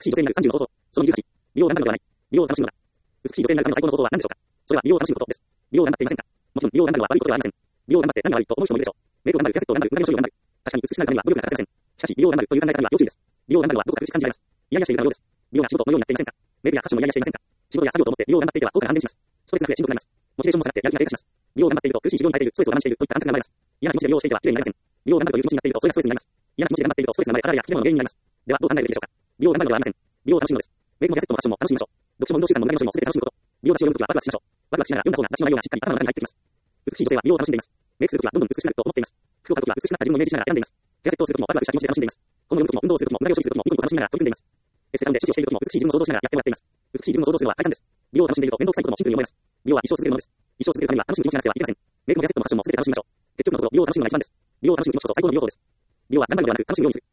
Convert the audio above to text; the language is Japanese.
しい女性になる30の方法。その28。美容を頑張るのではない。美容を楽しむのだ。美しい女性になるための最高の方法は何でしょうか。それは美容を楽しむことです。美容を頑張っていませんか。もちろん美容を頑張るのは悪いことではありません。美容を頑張って何が悪いと思う人もいるでしょう。メイクを頑張る、キャセットを頑張る、うなぎの処理を頑張る。確かに美しくなるためには努力が欠かせません。しかし美容を頑張るという考え方には要注意です。美容を頑張るのはどこか苦しく感じられます。イヤイヤしているかのようです。美容が仕事のようになっていませんか。メイクやファッションもイヤイヤしていませんか。仕事や作業と思って美容を頑張っていては効果が半減します。ストレスなくてしんどくなります。モチベーションも下がってやる気が低下します。美容を頑張っていると苦しい自分を変えている、ストレスを我慢しているといった感覚が生まれます。嫌な気持ちで美容をしていては綺麗になりません。美容を頑張るという気持ちになっているとそれがストレスになります。嫌な気持ちで頑張っているとストレスが生まれ、肌荒れや切れ物の原因になります。ではどう考えるべきでしょうか。美容を頑張るのではありません。美容を楽しむのです。メイクもキャセットもファッションも楽しみましょう。読書も運動習慣もうなぎの処理も全て楽しむこと。美容雑誌を読むときはワクワクしましょう。ワクワクしながら読んだ方が雑誌の内容がしっかり頭の中に入ってきます。美しい女性は美容を楽しんでいます。メイクするときはどんどん美しくなると思っています。服を買うときは美しくなった自分をイメージしながら選んでいます。キャセットをするときもワクワクした気持ちで楽しんでいます。本を読むときも運動をするときもうなぎを処理するときもニコニコ楽しみながら取り組んでいます。エッセイサロンで指示をしているときも美しい自分を想像しながらやってもらっています。美しい自分を想像するのは快感です。美容を楽しんでいると面倒くさいこともシンプルに思います。美容は一生続けるものです。一生続けるためには楽しむ気持ちがなくてはいけません。メイクもキャセットもファッションも全て楽しみましょう。結局のところ美容を楽しむのが一番です。美容を楽しむ気持ちこそ最高の美容法です。美容は頑張るのではなく楽しむようにする。